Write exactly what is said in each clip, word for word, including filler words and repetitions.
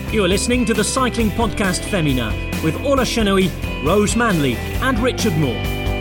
You are listening to the Cycling Podcast Femina with Orla Chennaoui, Rose Manley and Richard Moore.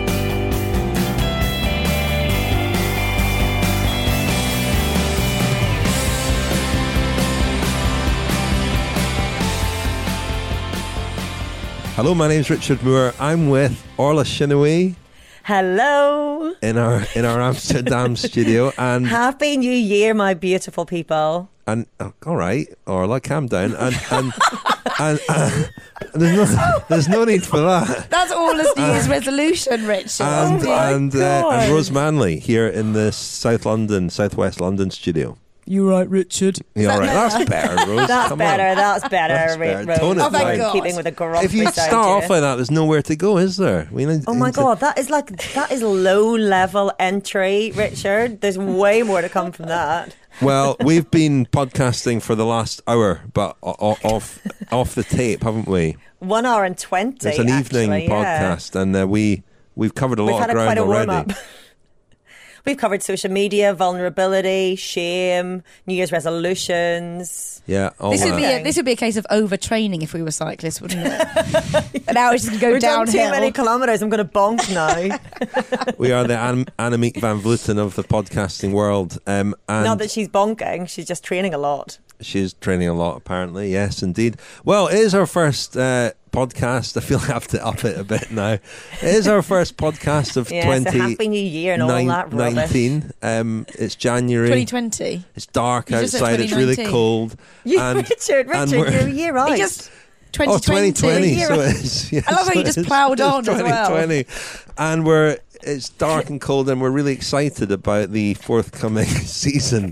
Hello, my name's Richard Moore. I'm with Orla Chennaoui. Hello. In our in our Amsterdam studio. And Happy New Year, my beautiful people. And oh, all right, Orla, calm down. And and and, uh, there's no there's no need for that. That's Orla's New Year's uh, resolution, Richard. And oh and, uh, and Rose Manley here in the South London, Southwest London studio. You right, Richard? Yeah, all right. That's better, Rose. That's Come better. On. That's better. That's better. Rose. Tone it oh my God. Keeping with a grumpy If you start off like that, there's nowhere to go, is there? We need, oh my God, that is like that is low level entry, Richard. There's way more to come from that. Well, we've been podcasting for the last hour, but off off the tape, haven't we? One hour and twenty. It's an actually, evening yeah. podcast, and uh, we we've covered a we've lot had of a, ground quite a already. warm-up. We've covered social media, vulnerability, shame, New Year's resolutions. Yeah, all this that. would be a, this would be a case of overtraining if we were cyclists, wouldn't it? And now it's just going to go We've downhill. done too many kilometres. I'm going to bonk now. We are the An- Annemiek van Vleuten of the podcasting world. Um, and Not that she's bonking; she's just training a lot. She's training a lot, apparently. Yes, indeed. Well, it is our first uh, podcast. I feel like I have to up it a bit now. It is our first podcast of yeah, twenty. So happy New Year and all that rubbish. nineteen. Um, it's January. twenty twenty. It's dark You outside. It's really cold. You, and, Richard, Richard, you're a year right. He just Oh, twenty twenty. twenty twenty. So it's, yes, I love how you just ploughed on as well. twenty twenty. And we're it's dark and cold, and we're really excited about the forthcoming season.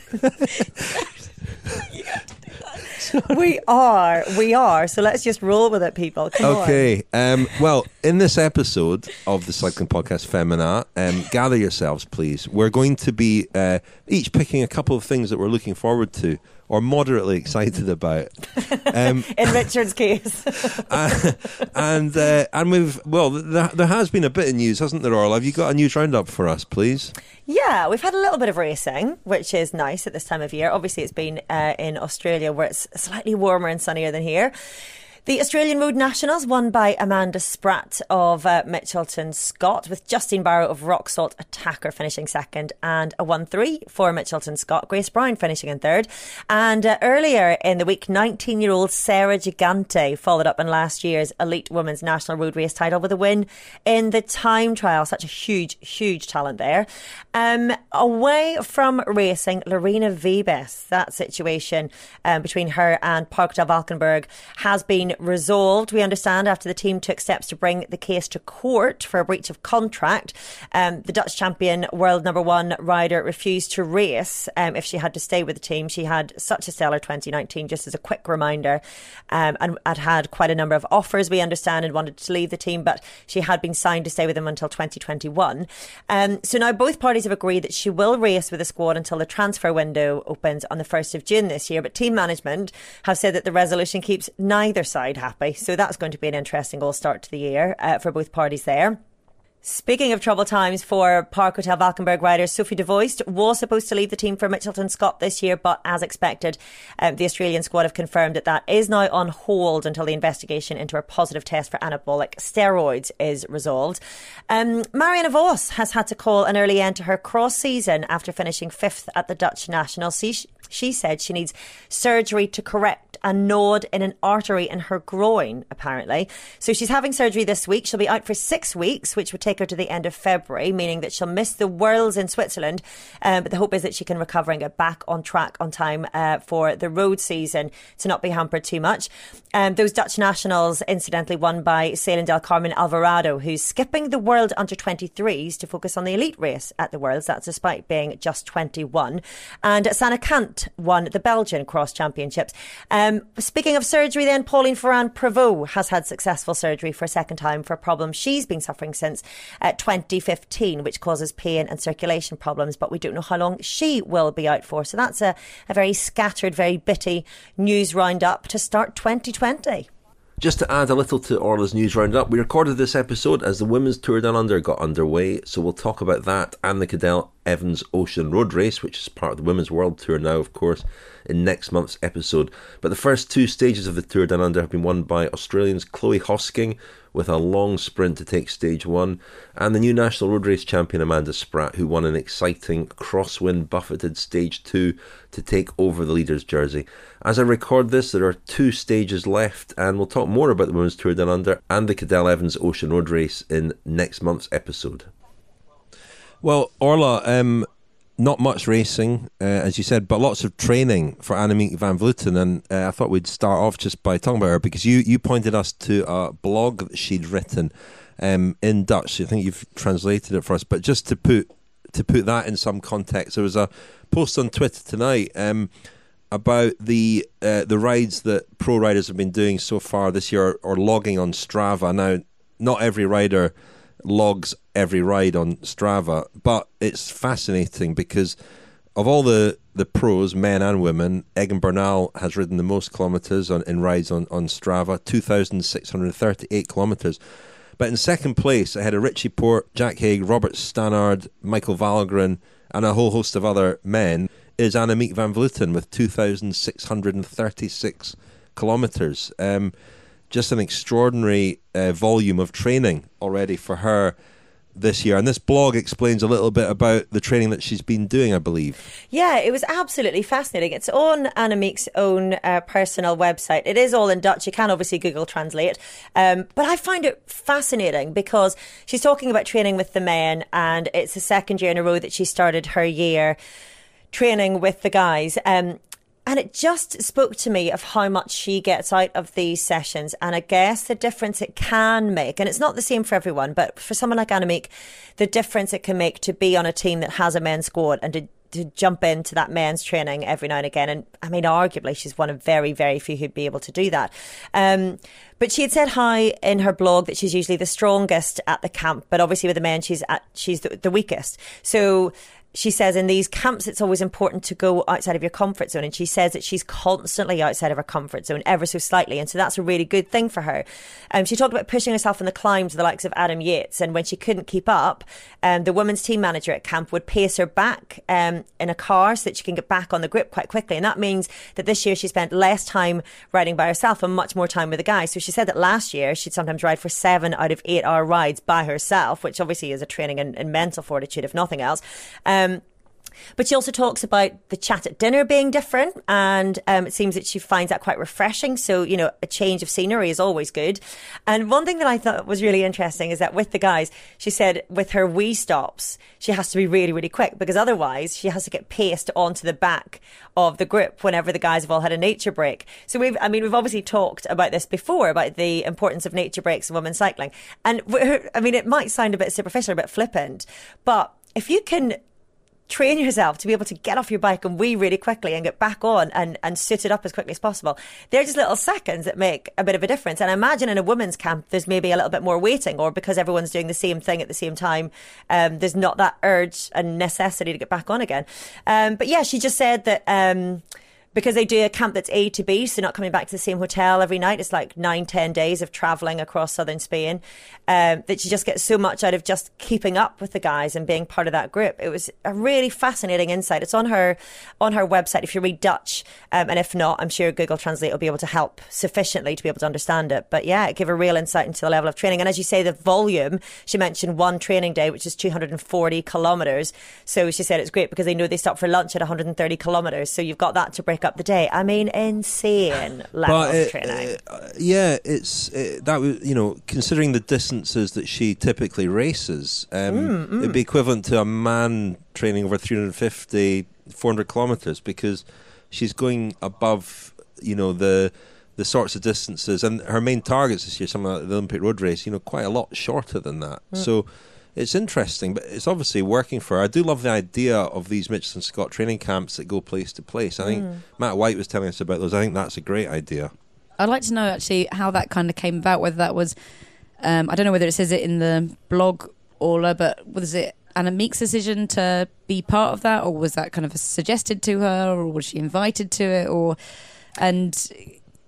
we are, we are. So let's just roll with it, people. Come okay. Um, well, in this episode of the Cycling Podcast Femina, um, gather yourselves, please. We're going to be uh, each picking a couple of things that we're looking forward to or moderately excited about. Um, in Richard's case. uh, and uh, and we've well, th- there has been a bit of news, hasn't there, Orla? Have you got a news roundup for us, please? Yeah, we've had a little bit of racing, which is nice at this time of year. Obviously, it's been uh, in Australia, where it's slightly warmer and sunnier than here. The Australian Road Nationals won by Amanda Spratt of uh, Mitchelton Scott, with Justine Barrow of Rock Salt Attacker finishing second, and a one three for Mitchelton Scott, Grace Brown finishing in third. And uh, earlier in the week, nineteen-year-old Sarah Gigante followed up on last year's Elite Women's National Road Race title with a win in the time trial. Such a huge, huge talent there. Um, away from racing, Lorena Wiebes, that situation um, between her and Parkhotel Valkenburg has been resolved, we understand, after the team took steps to bring the case to court for a breach of contract. Um, the Dutch champion, world number one rider, refused to race um, if she had to stay with the team. She had such a stellar twenty nineteen, just as a quick reminder, um, and had had quite a number of offers, we understand, and wanted to leave the team, but she had been signed to stay with them until twenty twenty-one. Um, so now both parties have agreed that she will race with the squad until the transfer window opens on the first of June this year, but team management have said that the resolution keeps neither side happy. So that's going to be an interesting all start to the year uh, for both parties there. Speaking of troubled times for Parkhotel Valkenburg rider Sophie de Voist, was supposed to leave the team for Mitchelton Scott this year, but as expected, um, the Australian squad have confirmed that that is now on hold until the investigation into her positive test for anabolic steroids is resolved. Um, Marianne Vos has had to call an early end to her cross season after finishing fifth at the Dutch National. She, she said she needs surgery to correct a node in an artery in her groin, apparently. So she's having surgery this week. She'll be out for six weeks, which would take her to the end of February, meaning that she'll miss the Worlds in Switzerland. Um, but the hope is that she can recover and get back on track on time uh, for the road season to not be hampered too much. Um, those Dutch nationals, incidentally, won by Ceylin del Carmen Alvarado, who's skipping the World under twenty-threes to focus on the elite race at the Worlds. That's despite being just twenty-one. And Sanne Cant won the Belgian Cross Championships. Um, speaking of surgery then, Pauline Ferrand-Prévot has had successful surgery for a second time for a problem she's been suffering since uh, twenty fifteen, which causes pain and circulation problems, but we don't know how long she will be out for. So that's a, a very scattered, very bitty news roundup to start twenty twenty. Just to add a little to Orla's news roundup, we recorded this episode as the Women's Tour Down Under got underway, so we'll talk about that and the Cadel Evans Ocean Road Race, which is part of the Women's World Tour now, of course, in next month's episode. But the first two stages of the Tour Down Under have been won by Australians Chloe Hosking with a long sprint to take stage one, and the new national road race champion Amanda Spratt, who won an exciting crosswind buffeted stage two to take over the leader's jersey. As I record this, there are two stages left, and we'll talk more about the Women's Tour Down Under and the Cadel Evans Ocean Road Race in next month's episode. Well, Orla, um, not much racing, uh, as you said, but lots of training for Annemiek van Vleuten, and uh, I thought we'd start off just by talking about her, because you, you pointed us to a blog that she'd written um, in Dutch. I think you've translated it for us, but just to put to put that in some context, there was a post on Twitter tonight um, about the uh, the rides that pro riders have been doing so far this year, or logging on Strava. Now, not every rider logs every ride on Strava, but it's fascinating because of all the, the pros, men and women, Egan Bernal has ridden the most kilometres on, in rides on, on Strava, two thousand six hundred thirty-eight kilometres. But in second place, ahead of Richie Porte, Jack Haig, Robert Stannard, Michael Valgren, and a whole host of other men, is Annemiek van Vleuten with two thousand six hundred thirty-six kilometres. Um, just an extraordinary uh, volume of training already for her this year. And this blog explains a little bit about the training that she's been doing, I believe. Yeah, it was absolutely fascinating. It's on Annemiek's own uh, personal website. It is all in Dutch. You can obviously Google Translate. Um, but I find it fascinating because she's talking about training with the men, and it's the second year in a row that she started her year training with the guys. Um, And it just spoke to me of how much she gets out of these sessions, and I guess the difference it can make. And it's not the same for everyone, but for someone like Annemiek, the difference it can make to be on a team that has a men's squad and to, to jump into that men's training every now and again. And I mean, arguably, she's one of very, very few who'd be able to do that. Um, but she had said how in her blog that she's usually the strongest at the camp, but obviously with the men, she's at, she's the, the weakest. So she says in these camps, it's always important to go outside of your comfort zone. And she says that she's constantly outside of her comfort zone, ever so slightly. And so that's a really good thing for her. Um, she talked about pushing herself in the climbs with the likes of Adam Yates. And when she couldn't keep up, um, the women's team manager at camp would pace her back um, in a car so that she can get back on the grip quite quickly. And that means that this year she spent less time riding by herself and much more time with the guys. So she said that last year she'd sometimes ride for seven out of eight hour rides by herself, which obviously is a training in, in mental fortitude, if nothing else. Um, But she also talks about the chat at dinner being different, and um, it seems that she finds that quite refreshing. So, you know, a change of scenery is always good. And one thing that I thought was really interesting is that with the guys, she said with her wee stops, she has to be really, really quick, because otherwise she has to get paced onto the back of the group whenever the guys have all had a nature break. So we've, I mean, we've obviously talked about this before, about the importance of nature breaks in women's cycling. And we're, I mean, it might sound a bit superficial, a bit flippant, but if you can train yourself to be able to get off your bike and wee really quickly and get back on and, and suit it up as quickly as possible, they're just little seconds that make a bit of a difference. And I imagine in a women's camp, there's maybe a little bit more waiting, or because everyone's doing the same thing at the same time, um, there's not that urge and necessity to get back on again. Um, but yeah, she just said that um, because they do a camp that's A to B, so not coming back to the same hotel every night. It's like nine, ten days of travelling across southern Spain, um, that she just gets so much out of just keeping up with the guys and being part of that group. It was a really fascinating insight. It's on her on her website if you read Dutch, um, and if not, I'm sure Google Translate will be able to help sufficiently to be able to understand it. But yeah, it gave a real insight into the level of training. And as you say, the volume, she mentioned one training day, which is two hundred forty kilometres. So she said it's great because they know they stop for lunch at one hundred thirty kilometres. So you've got that to break up the day. I mean, insane level but of it, training. Uh, yeah, it's it, that was, you know, considering the distances that she typically races, um, mm, mm. it'd be equivalent to a man training over three hundred fifty, four hundred kilometres, because she's going above, you know, the the sorts of distances, and her main targets this year, some of the Olympic road race, you know, quite a lot shorter than that. Mm. So it's interesting, but it's obviously working for her. I do love the idea of these Mitchelson Scott training camps that go place to place. I think mm. Matt White was telling us about those. I think that's a great idea. I'd like to know actually how that kind of came about, whether that was, um, I don't know whether it says it in the blog, Orla, but was it Annemiek's decision to be part of that, or was that kind of suggested to her, or was she invited to it, or, and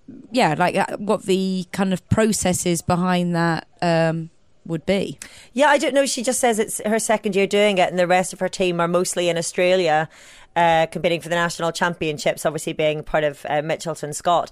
yeah, like uh, what the kind of processes behind that um, would be. Yeah, I don't know. She just says it's her second year doing it, and the rest of her team are mostly in Australia, uh, competing for the national championships, obviously being part of uh, Mitchelton Scott.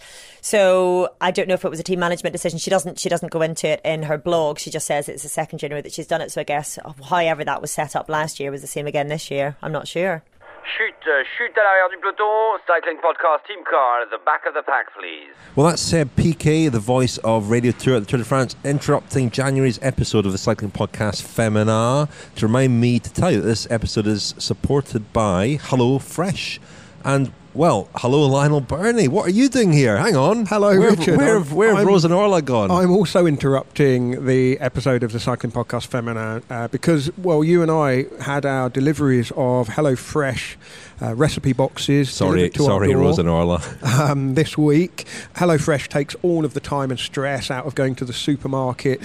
So I don't know if it was a team management decision. She doesn't she doesn't go into it in her blog. She just says it's the second year that she's done it. So I guess however that was set up last year was the same again this year. I'm not sure. Chute, uh, chute à l'arrière du peloton, cycling podcast team car at the back of the pack, please. Well, that's uh, P K, the voice of Radio Tour at the Tour de France, interrupting January's episode of the cycling podcast Femina to remind me to tell you that this episode is supported by Hello Fresh. And, well, hello Lionel Birnie. What are you doing here? Hang on. Hello, where, Richard. Where, have, where have Rose and Orla gone? I'm also interrupting the episode of the cycling podcast Femina uh, because, well, you and I had our deliveries of HelloFresh uh, recipe boxes. Sorry, to sorry, our door, Rose and Orla. Um, this week, HelloFresh takes all of the time and stress out of going to the supermarket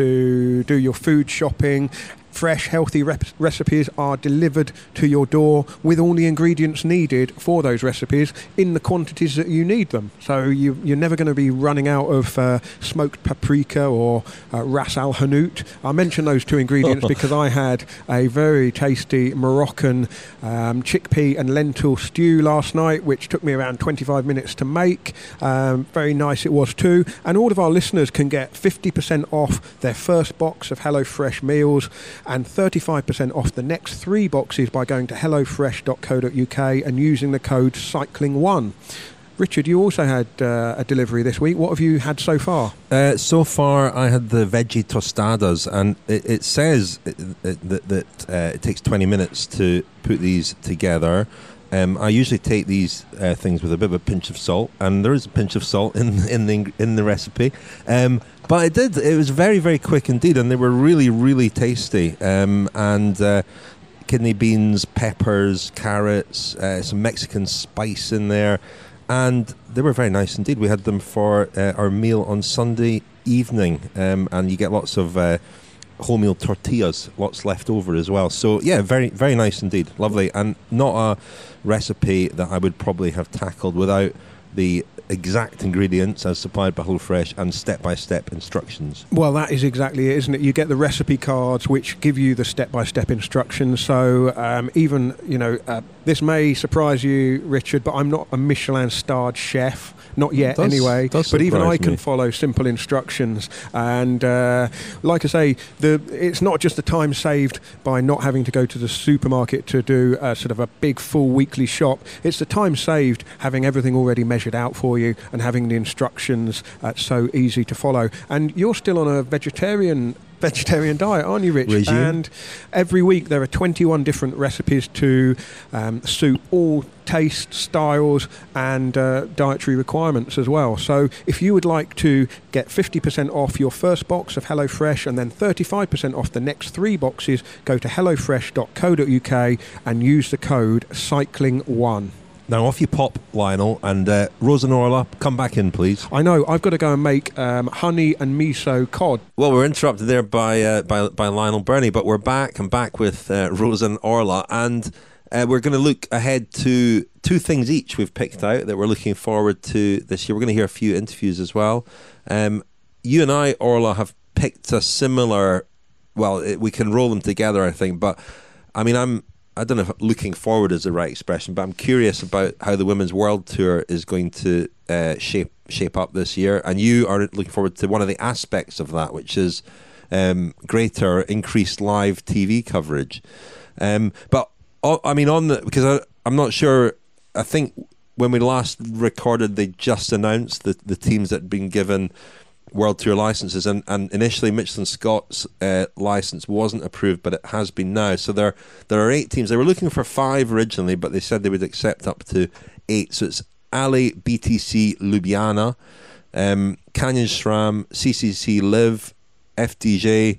to do your food shopping. Fresh, healthy rep- recipes are delivered to your door with all the ingredients needed for those recipes in the quantities that you need them. So you, you're never going to be running out of uh, smoked paprika or uh, ras al hanout. I mention those two ingredients because I had a very tasty Moroccan um, chickpea and lentil stew last night, which took me around twenty-five minutes to make. Um, very nice it was too. And all of our listeners can get fifty percent off their first box of HelloFresh meals and thirty-five percent off the next three boxes by going to hello fresh dot co dot uk and using the code cycling one. Richard, you also had uh, a delivery this week. What have you had so far? Uh, so far, I had the veggie tostadas, and it, it says it, it, that, that uh, it takes twenty minutes to put these together. Um, I usually take these uh, things with a bit of a pinch of salt, and there is a pinch of salt in in the in the recipe. Um, but it did. It was very very quick indeed, and they were really really tasty. Um, and uh, kidney beans, peppers, carrots, uh, some Mexican spice in there, and they were very nice indeed. We had them for uh, our meal on Sunday evening, um, and you get lots of Uh, wholemeal tortillas, lots left over as well. So yeah, very very nice indeed, lovely, and not a recipe that I would probably have tackled without the exact ingredients as supplied by HelloFresh and step-by-step instructions. Well, that is exactly it, isn't it? You get the recipe cards which give you the step-by-step instructions. So um, even, you know, uh, this may surprise you, Richard, but I'm not a Michelin-starred chef. Not yet, does, anyway. Does but even I can me. follow simple instructions. And uh, like I say, the it's not just the time saved by not having to go to the supermarket to do a, sort of a big full weekly shop. It's the time saved having everything already measured out for you and having the instructions uh, so easy to follow. And you're still on a vegetarian vegetarian diet, aren't you, Rich? Regime. And every week there are twenty-one different recipes to um, suit all taste, styles and uh, dietary requirements as well. So if you would like to get fifty percent off your first box of HelloFresh and then thirty-five percent off the next three boxes, go to hello fresh dot co dot uk and use the code cycling one. Now off you pop, Lionel, and uh, Rose and Orla, come back in, please. I know, I've got to go and make um, honey and miso cod. Well, we're interrupted there by uh, by, by Lionel Birnie, but we're back and back with uh, Rose and Orla, and uh, we're going to look ahead to two things each we've picked out that we're looking forward to this year. We're going to hear a few interviews as well. Um, you and I, Orla, have picked a similar, well, it, we can roll them together, I think, but I mean, I'm I don't know if looking forward is the right expression, but I'm curious about how the Women's World Tour is going to uh, shape shape up this year. And you are looking forward to one of the aspects of that, which is um, greater, increased live T V coverage. Um, but, uh, I mean, on the, because I, I'm not sure, I think when we last recorded, they just announced the, the teams that had been given World Tour licenses, and, and initially Michelin Scott's uh, license wasn't approved, but it has been now. So there there are eight teams. They were looking for five originally, but they said they would accept up to eight. So it's Ali, B T C Ljubljana, um, Canyon SRAM, C C C Live, F D J,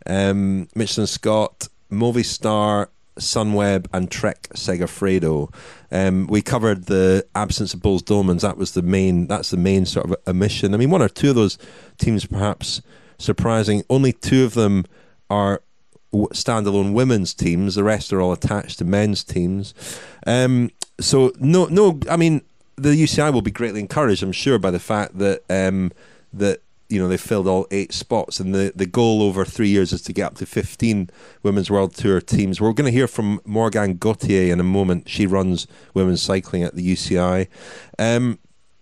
um, Michelin Scott, Movistar, Sunweb and Trek Segafredo. Um, we covered the absence of Bulls Domans. That was the main. That's the main sort of omission. I mean, one or two of those teams perhaps surprising. Only two of them are w- standalone women's teams. The rest are all attached to men's teams. Um, so no, no. I mean, the U C I will be greatly encouraged, I'm sure, by the fact that um, that you know they filled all eight spots, and the, the goal over three years is to get up to fifteen Women's World Tour teams. We're going to hear from Morgane Gauthier in a moment. She runs women's cycling at the U C I. Um,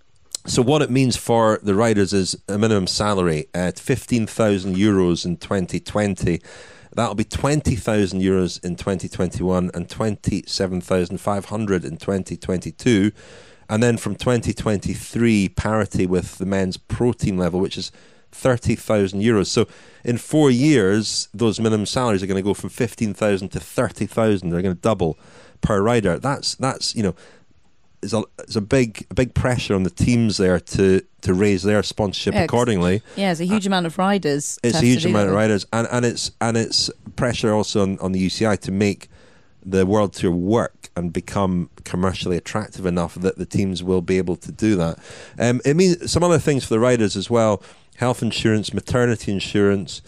so what it means for the riders is a minimum salary at fifteen thousand euros in twenty twenty. That'll be twenty thousand euros in twenty twenty-one and twenty-seven thousand five hundred in twenty twenty-two. And then from twenty twenty-three, parity with the men's pro team level, which is thirty thousand euros. So in four years, those minimum salaries are going to go from fifteen thousand to thirty thousand. They're going to double per rider. That's, that's you know, it's a, it's a big a big pressure on the teams there to, to raise their sponsorship yeah, accordingly. Yeah, it's a huge uh, amount of riders. It's a huge amount of riders. And, and, it's, and it's pressure also on, on the U C I to make the World Tour work and become commercially attractive enough that the teams will be able to do that. Um, it means some other things for the riders as well: health insurance, maternity insurance,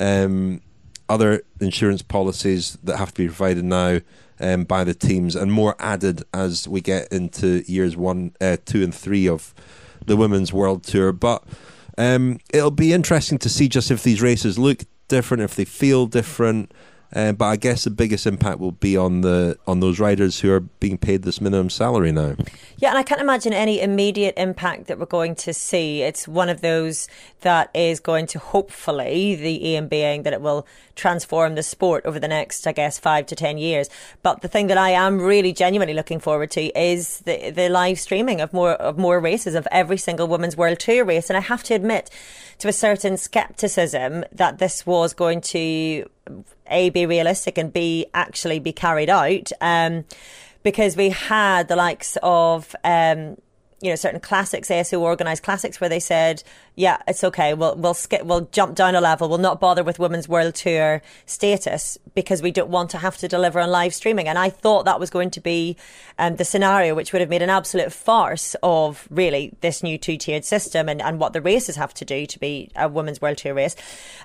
um, other insurance policies that have to be provided now um, by the teams, and more added as we get into years one, uh, two, and three of the Women's World Tour. But um, it'll be interesting to see just if these races look different, if they feel different. Uh, but I guess the biggest impact will be on the on those riders who are being paid this minimum salary now. Yeah, and I can't imagine any immediate impact that we're going to see. It's one of those that is going to, hopefully, the aim being that it will transform the sport over the next, I guess, five to ten years. But the thing that I am really genuinely looking forward to is the the live streaming of more of more races, of every single Women's World Tour race. And I have to admit to a certain scepticism that this was going to A, be realistic, and B, actually be carried out, um, because we had the likes of um, you know certain classics, A S O organised classics, where they said, yeah, it's okay, we'll we'll skip, we'll jump down a level, we'll not bother with Women's World Tour status because we don't want to have to deliver on live streaming. And I thought that was going to be um, the scenario, which would have made an absolute farce of really this new two-tiered system and, and what the races have to do to be a Women's World Tour race.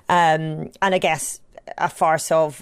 Um, and I guess a farce of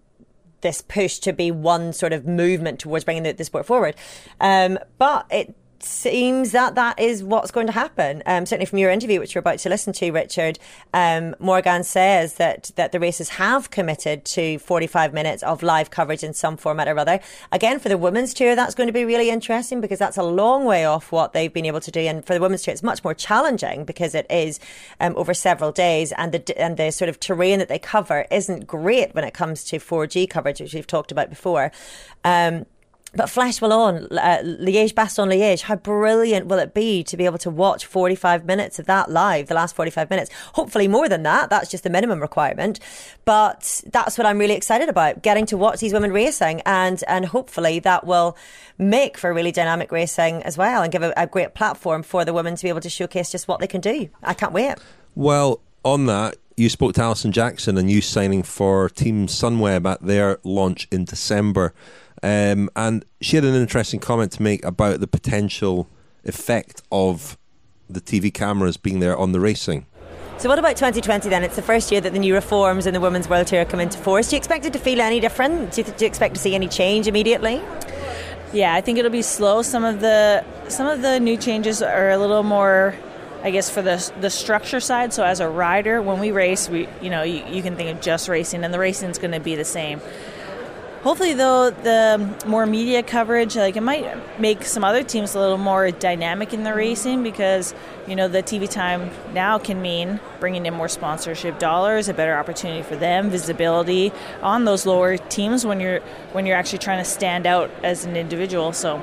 this push to be one sort of movement towards bringing the, the sport forward. Um, but it seems that that is what's going to happen. Um, certainly from your interview, which you're about to listen to, Richard, um, Morgane says that, that the races have committed to forty-five minutes of live coverage in some format or other. Again, for the Women's Tour, that's going to be really interesting because that's a long way off what they've been able to do. And for the Women's Tour, it's much more challenging because it is um, over several days, and the and the sort of terrain that they cover isn't great when it comes to four G coverage, which we've talked about before. Um, But Flèche Wallonne, uh, Liège-Bastogne-Liège, how brilliant will it be to be able to watch forty-five minutes of that live, the last forty-five minutes? Hopefully more than that. That's just the minimum requirement. But that's what I'm really excited about, getting to watch these women racing. And, and hopefully that will make for really dynamic racing as well and give a, a great platform for the women to be able to showcase just what they can do. I can't wait. Well, on that, you spoke to Alison Jackson, and you signing for Team Sunweb at their launch in December. Um, and she had an interesting comment to make about the potential effect of the T V cameras being there on the racing. So what about twenty twenty then? It's the first year that the new reforms in the Women's World Tour come into force. Do you expect it to feel any different? Do you, th- do you expect to see any change immediately? Yeah, I think it'll be slow. Some of the some of the new changes are a little more, I guess, for the the structure side. So as a rider, when we race, we you know you, you can think of just racing, and the racing's going to be the same. Hopefully, though, the more media coverage, like it might make some other teams a little more dynamic in their racing because, you know, the T V time now can mean bringing in more sponsorship dollars, a better opportunity for them, visibility on those lower teams when you're when you're actually trying to stand out as an individual. So,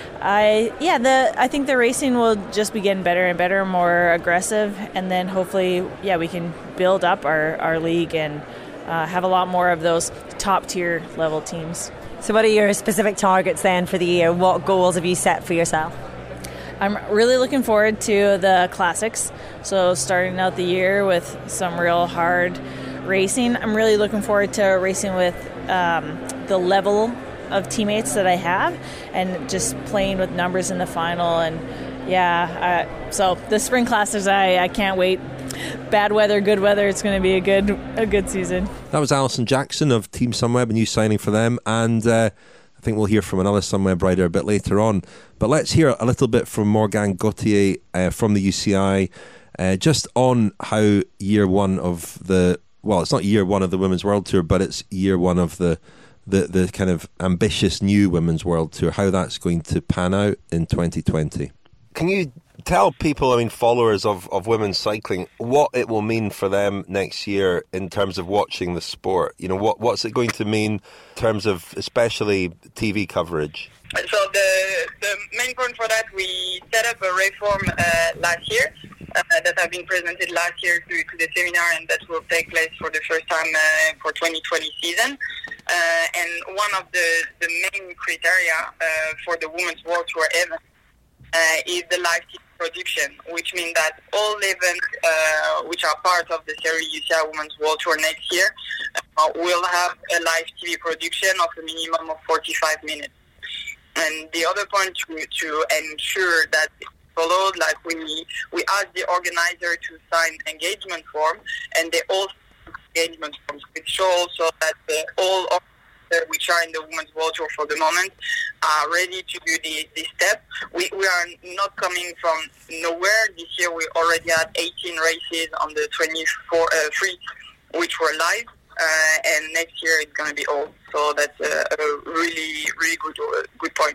I yeah, the I think the racing will just be getting better and better, more aggressive, and then hopefully, yeah, we can build up our, our league and Uh, have a lot more of those top tier level teams. So what are your specific targets then for the year? What goals have you set for yourself? I'm really looking forward to the classics. So starting out the year with some real hard racing. I'm really looking forward to racing with um, the level of teammates that I have and just playing with numbers in the final. And yeah, uh, so the spring classics, I, I can't wait. Bad weather, good weather, it's going to be a good a good season. That was Alison Jackson of Team Sunweb, a new signing for them. And uh, I think we'll hear from another Sunweb rider a bit later on. But let's hear a little bit from Morgane Gauthier uh, from the U C I, uh, just on how year one of the, well, it's not year one of the Women's World Tour, but it's year one of the, the, the kind of ambitious new Women's World Tour, how that's going to pan out in twenty twenty. Can you tell people, I mean, followers of, of women's cycling, what it will mean for them next year in terms of watching the sport? You know, what what's it going to mean in terms of especially T V coverage? So the the main point for that, we set up a reform uh, last year uh, that have been presented last year to, to the seminar, and that will take place for the first time uh, for twenty twenty season. Uh, and one of the, the main criteria uh, for the Women's World Tour event uh, is the live T V production, which means that all events uh, which are part of the Series U C I Women's World Tour next year uh, will have a live T V production of a minimum of forty-five minutes. And the other point to, to ensure that it's followed, like we we asked the organizer to sign engagement form, and they all engagement forms, which show also that uh, all organizers which are in the Women's World Tour for the moment are ready to do the, this step. We we are not coming from nowhere. This year we already had eighteen races on the twenty-four uh, three, which were live, uh, and next year it's going to be all. So that's a, a really really good uh, good point.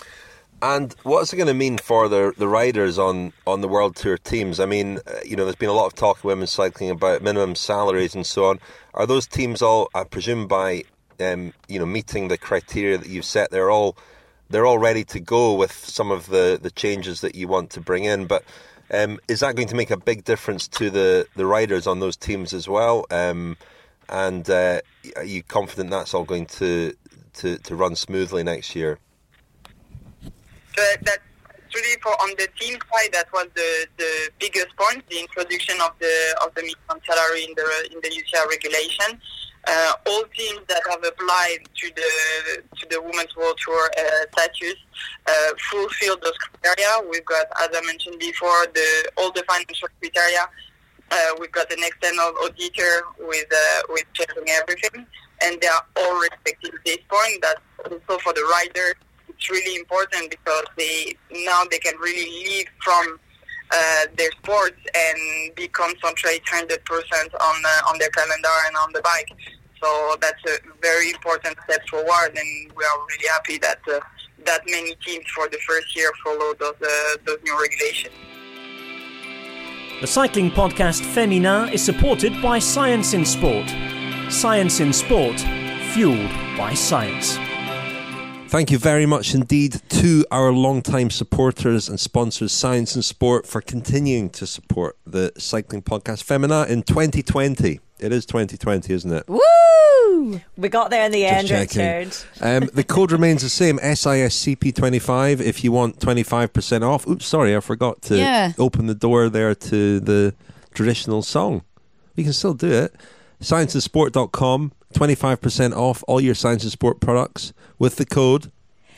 And what's it going to mean for the the riders on, on the World Tour teams? I mean, uh, you know, there's been a lot of talk in women's cycling about minimum salaries and so on. Are those teams all, I presume, by um, you know, meeting the criteria that you've set? They're all they're all ready to go with some of the, the changes that you want to bring in. But um, is that going to make a big difference to the, the riders on those teams as well? Um, and uh, are you confident that's all going to, to, to run smoothly next year? So that's really for on the team side. That was the, the biggest point, the introduction of the of the minimum salary in the in the U C I regulation. Uh, all teams that have applied to the to the Women's World Tour uh, status uh, fulfill those criteria. We've got, as I mentioned before, the all the financial criteria. Uh, we've got an external auditor with uh, with checking everything, and they are all respecting this point. That's also for the riders. It's really important because they now they can really leave from uh, their sports and be concentrated one hundred percent on uh, on their calendar and on the bike. So that's a very important step forward, and we are really happy that uh, that many teams for the first year follow those uh, those new regulations. The cycling podcast Femina is supported by Science in Sport. Science in Sport, fueled by science. Thank you very much indeed to our long-time supporters and sponsors, Science in Sport, for continuing to support the cycling podcast Femina in twenty twenty. It is twenty twenty, isn't it? Woo! We got there in the Just end, checking. Richard. Um, the code remains the same, S I S C P twenty-five, if you want twenty-five percent off. Oops, sorry, I forgot to Yeah. open the door there to the traditional song. You can still do it. science in sport dot com, twenty-five percent off all your Science in Sport products with the code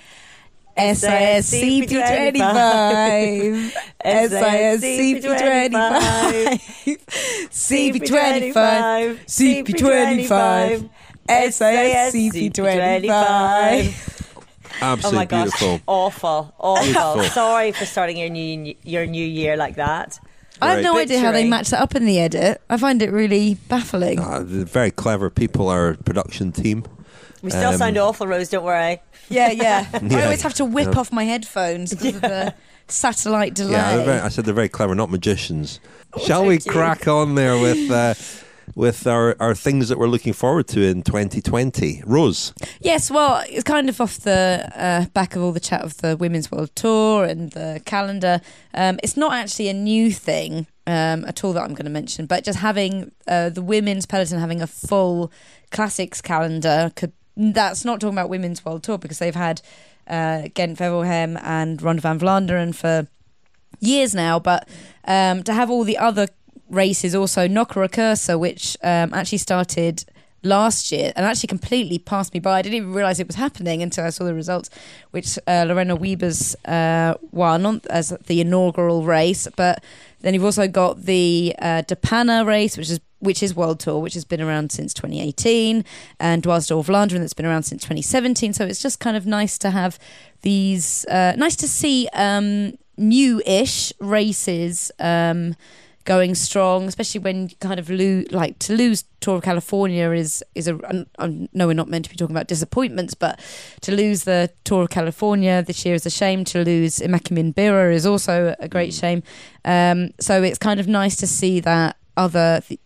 S I S C P twenty-five. S I S C P twenty-five. C P twenty-five. C P twenty-five. S I S C P twenty-five. Absolutely Oh my gosh, beautiful. awful, awful. Beautiful. Sorry for starting your new your new year like that. I have Right. no idea how they Victory. match that up in the edit. I find it really baffling. Ah, the very clever people, our production team. We still Um, sound awful, Rose. Don't worry. Yeah, yeah. I Yeah. always have to whip Yeah. off my headphones because of the satellite delay. Yeah, they're very, I said they're very clever, not magicians. Shall we thank you. crack on there with uh, with our, our things that we're looking forward to in twenty twenty? Rose? Yes, well, it's kind of off the uh, back of all the chat of the Women's World Tour and the calendar. Um, it's not actually a new thing um, at all that I'm going to mention, but just having uh, the women's peloton having a full classics calendar could. That's not talking about Women's World Tour because they've had uh, Gent Wevelgem and Ronde van Vlaanderen for years now, but um, to have all the other races also, Knokke-Recurso, which um, actually started last year and actually completely passed me by. I didn't even realise it was happening until I saw the results, which uh, Lorena Wiebes uh, won on, as the inaugural race. But then you've also got the uh, De Panne race, which has which is World Tour, which has been around since twenty eighteen, and Dwars door Vlaanderen that's been around since twenty seventeen. So it's just kind of nice to have these, uh, nice to see um, new-ish races um, going strong, especially when you kind of lose, like to lose Tour of California is is a. I know we're not meant to be talking about disappointments, but to lose the Tour of California this year is a shame. To lose Emakemin Bira is also a great shame. Um, so it's kind of nice to see that other th-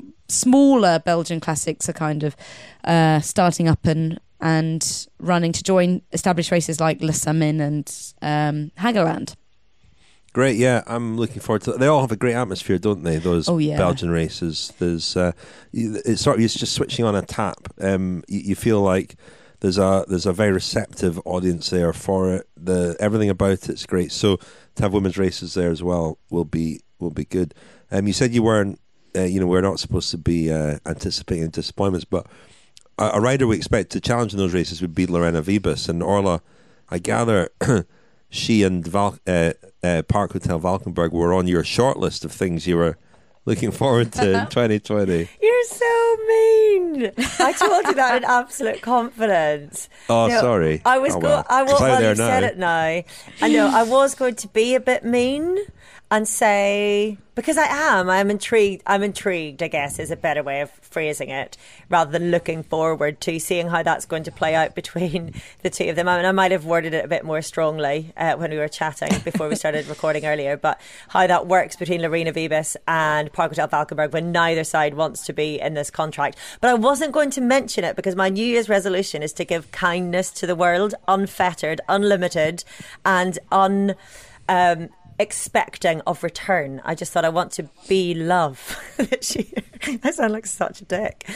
smaller Belgian classics are kind of uh, starting up and and running to join established races like Les Samin and um, Hageland. Great, yeah, I'm looking forward to. They all have a great atmosphere, don't they? Those oh, yeah. Belgian races. There's, uh, it's sort of it's just switching on a tap. Um, you, you feel like there's a there's a very receptive audience there for it. The everything about it's great. So to have women's races there as well will be will be good. Um, you said you weren't, uh, you know, we're not supposed to be uh, anticipating disappointments, but a, a rider we expect to challenge in those races would be Lorena Wiebes, and Orla. I gather. She and Val, uh, uh, Park Hotel Valkenburg were on your short list of things you were looking forward to in twenty twenty. You're so mean. I told you that in absolute confidence. Oh, no, sorry. I was oh, go- well. I was well, well, you said it now. I know. I was going to be a bit mean and say, because I am, I'm intrigued. I'm intrigued, I guess, is a better way of phrasing it, rather than looking forward to seeing how that's going to play out between the two of them. I mean, I might have worded it a bit more strongly uh, when we were chatting before we started recording earlier, but how that works between Lorena Wiebes and Park Hotel Valkenburg when neither side wants to be in this contract. But I wasn't going to mention it because my New Year's resolution is to give kindness to the world, unfettered, unlimited, and un... Um, expecting of return. I just thought I want to be love this year. I sound like such a dick.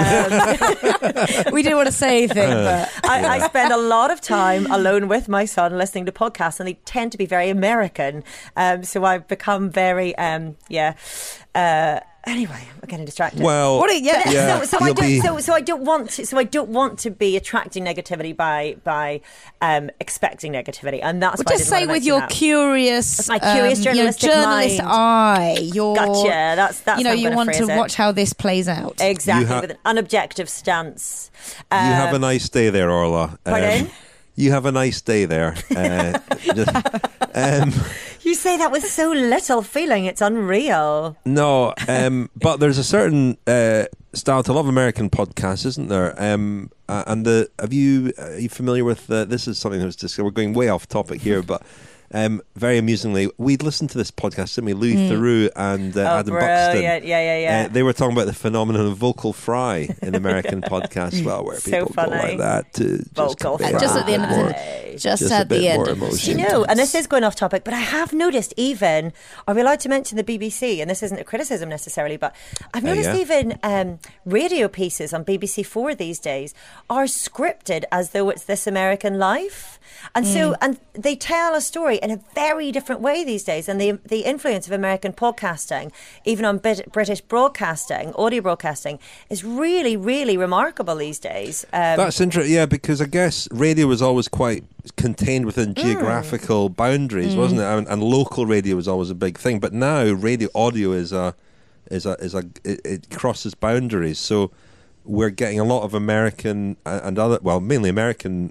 Um, we didn't want to say anything, but I, I spend a lot of time alone with my son listening to podcasts, and they tend to be very American. Um, so I've become very, um, yeah. Uh, Anyway, I'm getting distracted. Well, what are, yeah. yeah, so, so I don't. be... So, so I don't want to. So I don't want to be attracting negativity by by um, expecting negativity, and that's well, why just I didn't say want to with your that. curious, That's my curious um, journalistic your journalist mind. eye. Your, Gotcha. That's that's. You know, how I'm you gonna want to phrase it. watch how this plays out. Exactly, ha- with an unobjective stance. You Uh, have a nice day there, Orla. Pardon? Um, you have a nice day there. Uh, just, um, You say that with so little feeling; it's unreal. No, um, but there's a certain uh, style to love American podcasts, isn't there? Um, uh, and the have you are you familiar with uh, this? Is something that was discussed. We're going way off topic here, but um, very amusingly, we'd listened to this podcast, didn't we? Louis Mm. Theroux and uh, oh, Adam brilliant. Buxton. Yeah, yeah, yeah. Uh, they were talking about the phenomenon of vocal fry in American podcasts. Well, where So people go funny. like that to just Vocal convey fry. a Just at the end bit of the more- day. Just, just a at bit the end more of the emotion. You know, and this is going off topic, but I have noticed even, are we allowed to mention the B B C? And this isn't a criticism necessarily, but I've Uh, noticed yeah. even um, radio pieces on B B C Four these days are scripted as though it's This American Life. And so, and they tell a story in a very different way these days. And the the influence of American podcasting, even on Brit- British broadcasting, audio broadcasting, is really, really remarkable these days. Um, That's interesting, yeah, because I guess radio was always quite contained within geographical boundaries, wasn't it? And, and local radio was always a big thing. But now, radio audio is a is a is a it, it crosses boundaries. So we're getting a lot of American and other, well, mainly American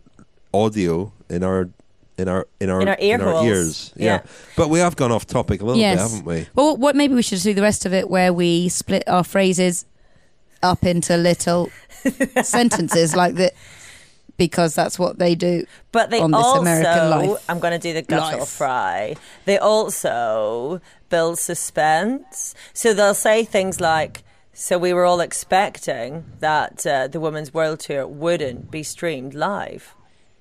audio in our in our in our In our ear holes. ears. Yeah. Yeah. But we have gone off topic a little yes. bit, haven't we? Well, what maybe we should do the rest of it where we split our phrases up into little sentences like that, because that's what they do. But they on This also, American Life. I'm going to do the guttural Life. fry. They also build suspense. So they'll say things like, so we were all expecting that uh, the Women's World Tour wouldn't be streamed live.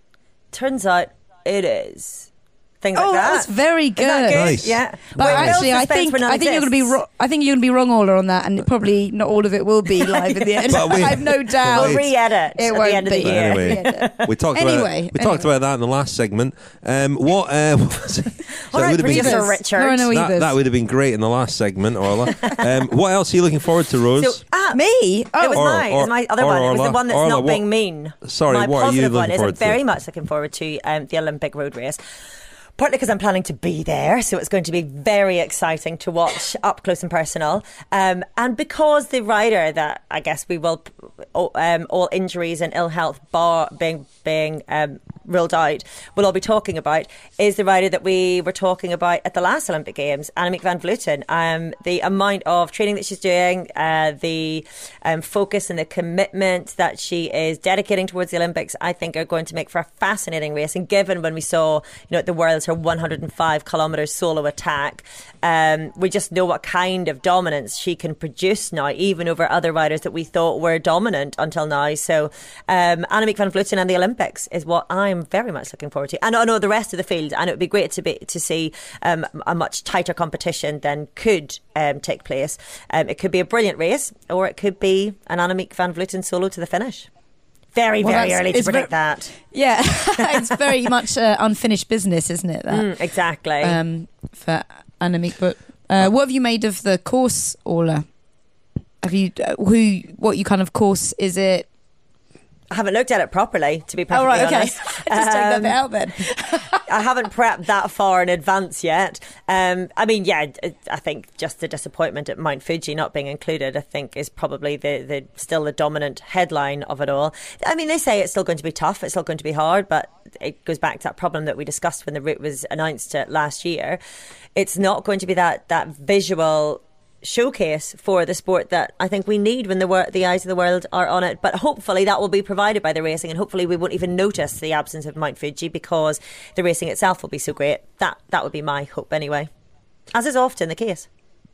Turns out it is. Things Oh, like that. that was very Isn't that good. Nice. Yeah. But Where actually, build I suspense think where none I think you're going to be exists. wrong. I think you're going to be wrong, Ola, on that, and it probably not all of it will be live in the end. But we- I have no doubt. We'll re-edit It at won't the end of the be. year. Anyway, we talked about Anyway, we talked anyway. about that in the last segment. Um, what? Uh, what was it? So All it right, would have been producer Weavers. Richard. Lorena that, Weavers. that would have been great in the last segment, Orla. Um, what else are you looking forward to, Rose? So, ah, Me? Oh, It was Or- mine. It was or- my other or one. It was Orla. the one that's Orla, not what- being mean. Sorry, my what are you positive one looking is forward I'm to? very much looking forward to um, the Olympic road race. Partly because I'm planning to be there, so it's going to be very exciting to watch up close and personal. Um, and because the rider that I guess we will, um, all injuries and ill health bar being being um, ruled out, we'll all be talking about, is the rider that we were talking about at the last Olympic Games, Annemiek van Vleuten. Um, the amount of training that she's doing, uh, the um, focus and the commitment that she is dedicating towards the Olympics, I think are going to make for a fascinating race. And given when we saw, you know, at the Worlds, her one hundred five kilometre solo attack, um, we just know what kind of dominance she can produce now, even over other riders that we thought were dominant until now. So um, Annemiek van Vleuten and the Olympics is what I'm very much looking forward to. And I know the rest of the field, and it would be great to be to see um, a much tighter competition than could um, take place. Um, it could be a brilliant race, or it could be an Annemiek van Vleuten solo to the finish. Very, well, very early to predict very, that. Yeah, it's very much uh, unfinished business, isn't it? That mm, exactly. Um, for Annemiek. But uh, what have you made of the course, Orla? Have you uh, who? What you kind of course is it? I haven't looked at it properly, to be perfectly oh, right, okay. honest. Just um, take that bit out then. I haven't prepped that far in advance yet. Um, I mean, yeah, I think just the disappointment at Mount Fuji not being included, I think, is probably the, the still the dominant headline of it all. I mean, they say it's still going to be tough, it's still going to be hard, but it goes back to that problem that we discussed when the route was announced last year. It's not going to be that that visual showcase for the sport that I think we need when the wor- the eyes of the world are on it. But hopefully that will be provided by the racing, and hopefully we won't even notice the absence of Mount Fuji because the racing itself will be so great. That that would be my hope anyway, as is often the case.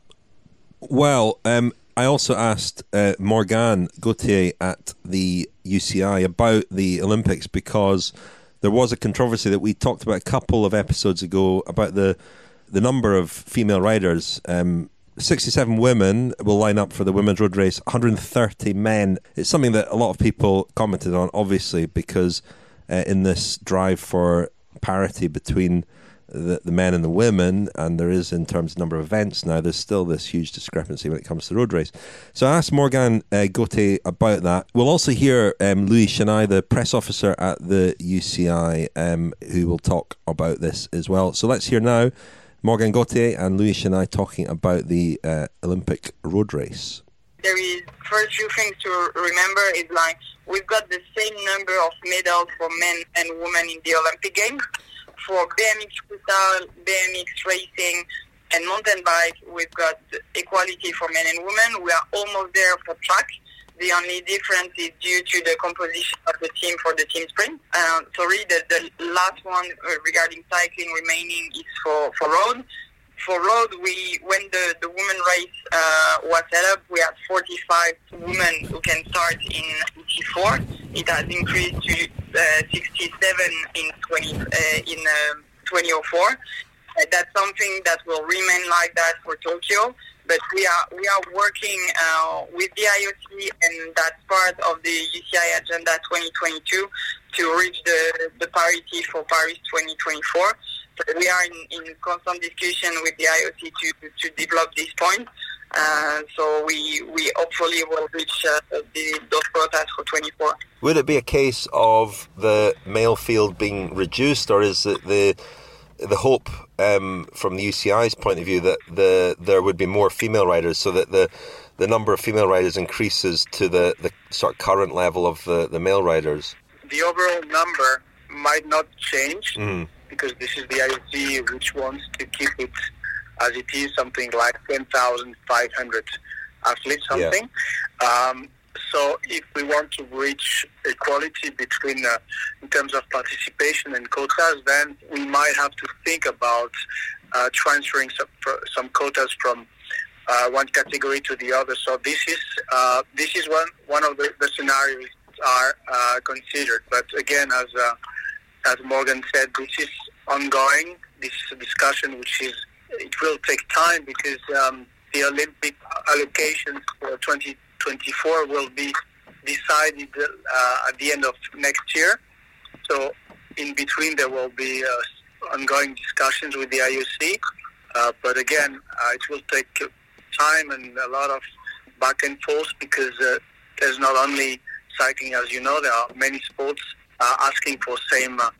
Well, um, I also asked uh, Morgane Gauthier at the U C I about the Olympics because there was a controversy that we talked about a couple of episodes ago about the the number of female riders. Um, sixty-seven women will line up for the women's road race, one hundred thirty men. It's something that a lot of people commented on, obviously, because uh, in this drive for parity between the, the men and the women, and there is in terms of number of events now, there's still this huge discrepancy when it comes to the road race. So I asked Morgane uh, Gauthier about that. We'll also hear um, Louis Chanaille, the press officer at the U C I, um, who will talk about this as well. So let's hear now Morgane Gauthier and Louis Chanaille talking about the uh, Olympic road race. There is first few things to remember is like we've got the same number of medals for men and women in the Olympic Games. For B M X freestyle, B M X racing, and mountain bike, we've got equality for men and women. We are almost there for track. The only difference is due to the composition of the team for the team sprint. Uh, sorry, the, the last one uh, regarding cycling remaining is for, for road. For road, we when the, the women race uh, was set up, we had forty-five women who can start in T four. It has increased to uh, sixty-seven in twenty uh, in uh, twenty oh four. Uh, that's something that will remain like that for Tokyo. But we are we are working uh, with the I O C, and that's part of the U C I Agenda twenty twenty-two to reach the, the parity for Paris twenty twenty-four. So we are in, in constant discussion with the I O C to, to develop this point. Uh, so we we hopefully will reach uh, the, those quotas for twenty-four. Would it be a case of the male field being reduced, or is it the the hope um, from the U C I's point of view that the there would be more female riders, so that the the number of female riders increases to the, the sort of current level of the, the male riders? The overall number might not change mm. because this is the I O C which wants to keep it as it is, something like ten thousand five hundred athletes, something. Yeah. Um, so if we want to reach equality between, uh, in terms of participation and quotas, then we might have to think about uh, transferring some, some quotas from uh, one category to the other. So this is uh, this is one one of the, the scenarios are uh, considered. But again, as uh, as Morgan said, this is ongoing. This is a discussion which is it will take time because um, the Olympic allocations for twenty twenty-four will be decided uh, at the end of next year. So in between there will be uh, ongoing discussions with the I O C. Uh, but again, uh, it will take time and a lot of back and forth because uh, there's not only cycling, as you know, there are many sports uh, asking for same uh,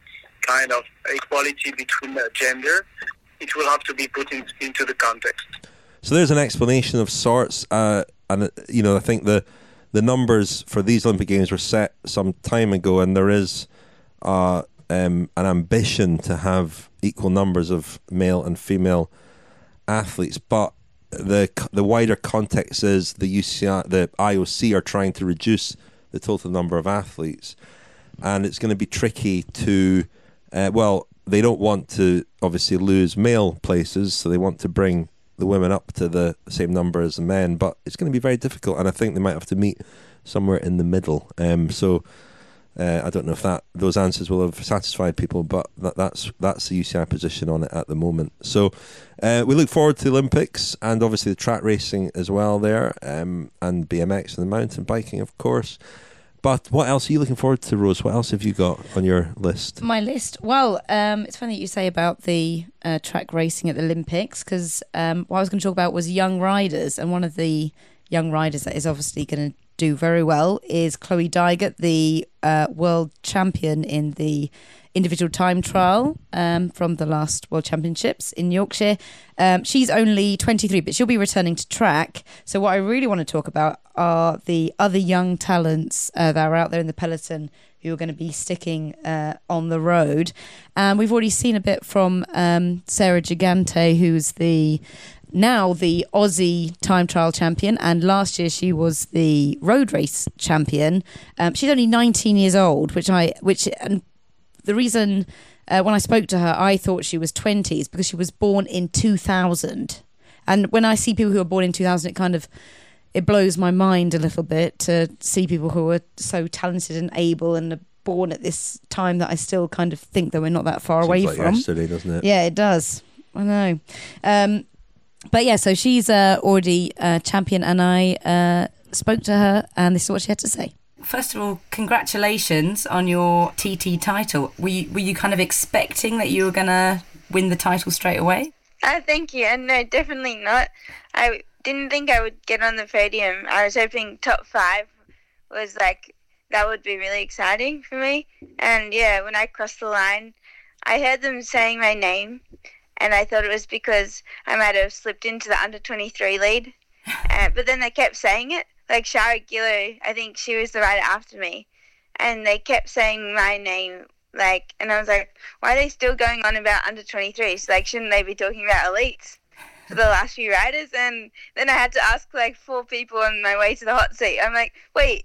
kind of equality between uh, gender, it will have to be put in, into the context. So there's an explanation of sorts, uh, and you know I think the the numbers for these Olympic Games were set some time ago, and there is uh, um, an ambition to have equal numbers of male and female athletes, but the the wider context is the U C I, the I O C are trying to reduce the total number of athletes, and it's going to be tricky to, uh, well, they don't want to obviously lose male places, so they want to bring the women up to the same number as the men, but it's going to be very difficult, and I think they might have to meet somewhere in the middle. Um, so uh, I don't know if that those answers will have satisfied people, but that, that's that's the U C I position on it at the moment. So uh, we look forward to the Olympics, and obviously the track racing as well there, um, and B M X and the mountain biking, of course. But what else are you looking forward to, Rose? What else have you got on your list? My list? Well, um, it's funny that you say about the uh, track racing at the Olympics, because um, what I was going to talk about was young riders, and one of the young riders that is obviously going to do very well is Chloe Dygert, the uh, world champion in the individual time trial um, from the last World Championships in Yorkshire. Um, she's only twenty-three, but she'll be returning to track. So what I really want to talk about are the other young talents uh, that are out there in the peloton who are going to be sticking uh, on the road. And we've already seen a bit from um, Sarah Gigante, who's the now the Aussie time trial champion, and last year she was the road race champion. Um, she's only nineteen years old, which I which and the reason uh, when I spoke to her I thought she was twenty is because she was born in two thousand, and when I see people who are born in two thousand, it kind of it blows my mind a little bit to see people who are so talented and able and are born at this time that I still kind of think that we're not that far Seems away like from. Yesterday, doesn't it? Yeah, it does. I know. Um, but yeah, so she's uh, already a champion, and I uh, spoke to her, and this is what she had to say. First of all, congratulations on your T T title. Were you, were you kind of expecting that you were going to win the title straight away? Uh, thank you. And no, definitely not. I didn't think I would get on the podium. I was hoping top five was like, that would be really exciting for me. And yeah, when I crossed the line, I heard them saying my name, and I thought it was because I might have slipped into the under twenty-three lead. Uh, but then they kept saying it. Like Shara Gillow, I think she was the rider after me, and they kept saying my name, like, and I was like, why are they still going on about under twenty-threes? Like, shouldn't they be talking about elites for the last few riders? And then I had to ask like four people on my way to the hot seat. I'm like, wait,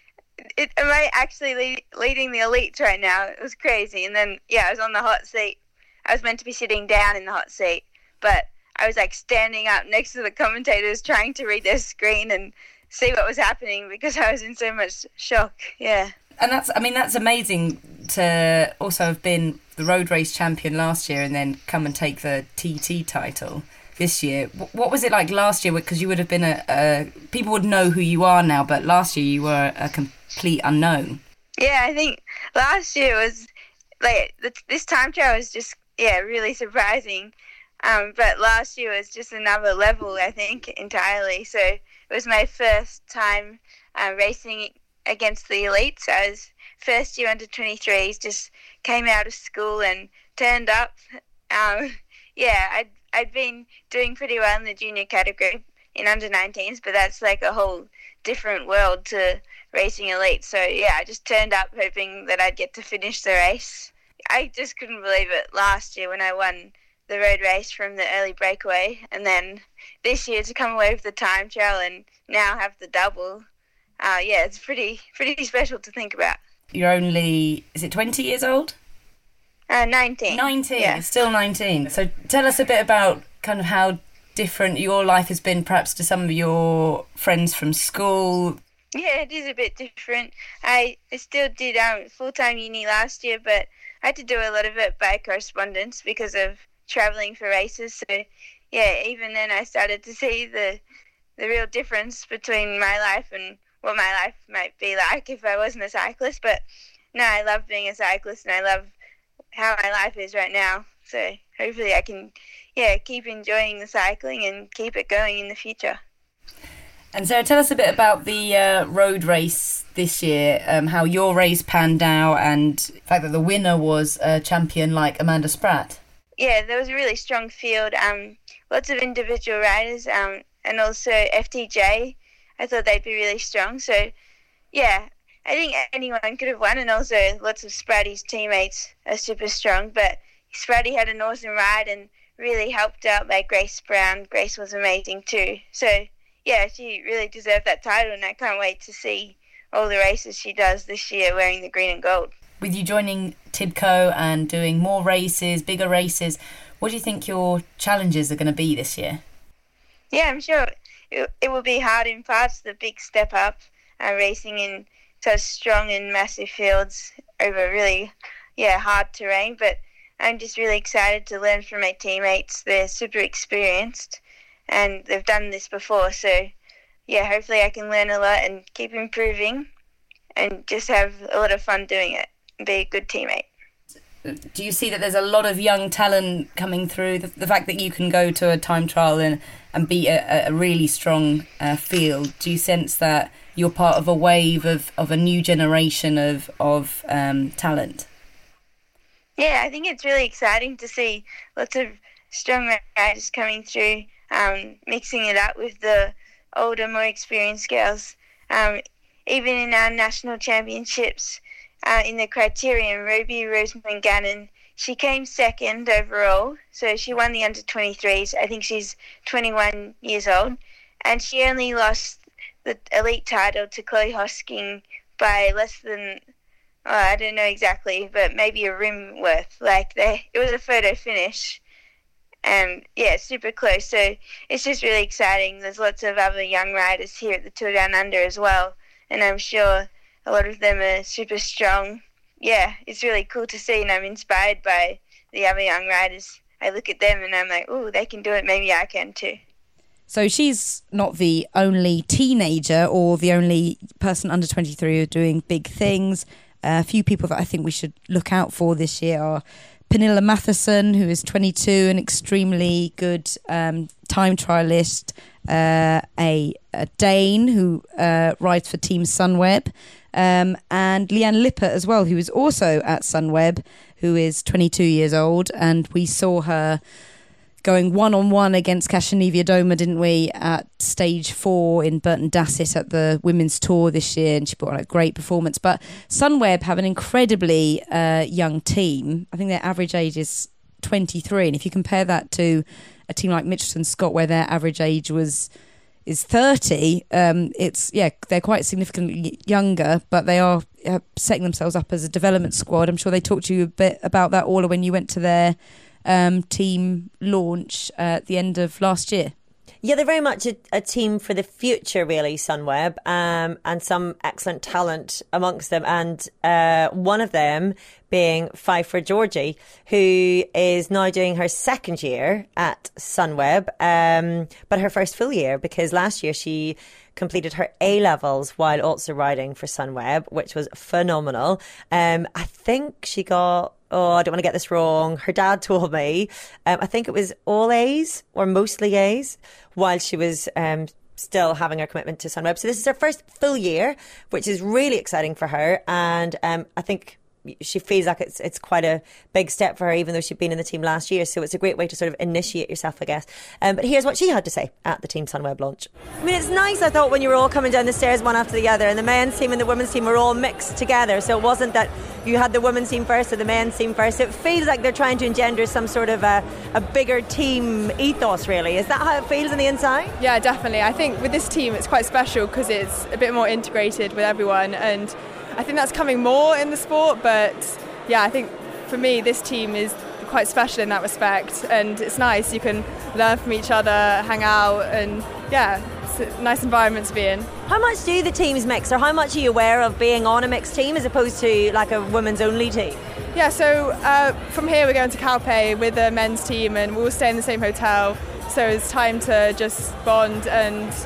it, am I actually lead, leading the elites right now? It was crazy. And then, yeah, I was on the hot seat. I was meant to be sitting down in the hot seat, but I was like standing up next to the commentators trying to read their screen and see what was happening because I was in so much shock. Yeah. And that's, I mean, that's amazing to also have been the road race champion last year and then come and take the T T title this year. What was it like last year? Because you would have been a, a, people would know who you are now, but last year you were a complete unknown. Yeah, I think last year was like, this time trial was just, yeah, really surprising. Um, but last year was just another level, I think, entirely. So it was my first time uh, racing against the elites. I was first year under twenty-threes, just came out of school and turned up. Um, yeah, I'd, I'd been doing pretty well in the junior category in under nineteens, but that's like a whole different world to racing elites. So yeah, I just turned up hoping that I'd get to finish the race. I just couldn't believe it last year when I won the road race from the early breakaway, and then this year to come away with the time trial and now have the double. Uh, yeah, it's pretty pretty special to think about. You're only, is it twenty years old? Uh, nineteen. nineteen, yeah. Still nineteen. So tell us a bit about kind of how different your life has been perhaps to some of your friends from school. Yeah, it is a bit different. I still did um, full-time uni last year, but I had to do a lot of it by correspondence because of travelling for races. So yeah, even then I started to see the the real difference between my life and what my life might be like if I wasn't a cyclist. But no, I love being a cyclist and I love how my life is right now. So hopefully I can, yeah, keep enjoying the cycling and keep it going in the future. And Sarah, tell us a bit about the uh, road race this year, um, how your race panned out, and the fact that the winner was a champion like Amanda Spratt. Yeah, there was a really strong field, um, lots of individual riders, um, and also F T J. I thought they'd be really strong. So, yeah, I think anyone could have won, and also lots of Spratty's teammates are super strong. But Spratty had an awesome ride and really helped out by Grace Brown. Grace was amazing too. So, yeah, she really deserved that title, and I can't wait to see all the races she does this year wearing the green and gold. With you joining Tibco and doing more races, bigger races, what do you think your challenges are going to be this year? Yeah, I'm sure it, it will be hard in parts, the big step up, uh, racing in such strong and massive fields over really, yeah, hard terrain. But I'm just really excited to learn from my teammates. They're super experienced and they've done this before. So, yeah, hopefully I can learn a lot and keep improving and just have a lot of fun doing it and be a good teammate. Do you see that there's a lot of young talent coming through? The, the fact that you can go to a time trial and, and beat a, a really strong uh, field, do you sense that you're part of a wave of, of a new generation of, of um, talent? Yeah, I think it's really exciting to see lots of strong riders coming through, um, mixing it up with the older, more experienced girls. Um, even in our national championships, uh, in the criterium, Ruby Roseman Gannon, she came second overall, so she won the under twenty-threes. I think she's twenty-one years old, and she only lost the elite title to Chloe Hosking by less than, oh, I don't know exactly, but maybe a rim worth. Like, they, it was a photo finish. And yeah, super close. So it's just really exciting. There's lots of other young riders here at the Tour Down Under as well. And I'm sure a lot of them are super strong. Yeah, it's really cool to see, and I'm inspired by the other young riders. I look at them and I'm like, oh, they can do it. Maybe I can too. So she's not the only teenager or the only person under twenty-three who are doing big things. Uh, a few people that I think we should look out for this year are Pernilla Matheson, who is twenty-two, an extremely good um, time trialist, uh, a, a Dane who uh, rides for Team Sunweb, um, and Leanne Lippert as well, who is also at Sunweb, who is twenty-two years old, and we saw her going one-on-one against Kasia Niewiadoma, didn't we, at stage four in Burton Dasset at the Women's Tour this year, and she put on a great performance. But Sunweb have an incredibly uh, young team. I think their average age is twenty-three, and if you compare that to a team like Mitchelton Scott, where their average age was is thirty, um, it's, yeah, they're quite significantly younger, but they are uh, setting themselves up as a development squad. I'm sure they talked to you a bit about that, Orla, when you went to their Um, team launch uh, at the end of last year. Yeah, they're very much a, a team for the future, really, Sunweb, um, and some excellent talent amongst them. And uh, one of them being Pfeiffer Georgie, who is now doing her second year at Sunweb, um, but her first full year, because last year she completed her A-levels while also riding for Sunweb, which was phenomenal. Um, I think she got... Oh, I don't want to get this wrong. Her dad told me, um, I think it was all A's or mostly A's while she was um, still having her commitment to Sunweb. So this is her first full year, which is really exciting for her. And um, I think she feels like it's it's quite a big step for her, even though she'd been in the team last year. So it's a great way to sort of initiate yourself, I guess. Um, but here's what she had to say at the Team Sunweb launch. I mean, it's nice, I thought, when you were all coming down the stairs one after the other, and the men's team and the women's team were all mixed together. So it wasn't that you had the women's team first or the men's team first. It feels like they're trying to engender some sort of a, a bigger team ethos, really. Is that how it feels on the inside? Yeah, definitely. I think with this team it's quite special because it's a bit more integrated with everyone, and I think that's coming more in the sport. But yeah, I think for me this team is quite special in that respect, and it's nice. You can learn from each other, hang out, and yeah, it's a nice environment to be in. How much do the teams mix, or how much are you aware of being on a mixed team as opposed to like a women's only team? Yeah, so uh, from here we're going to Calpe with the men's team, and we'll stay in the same hotel, so it's time to just bond and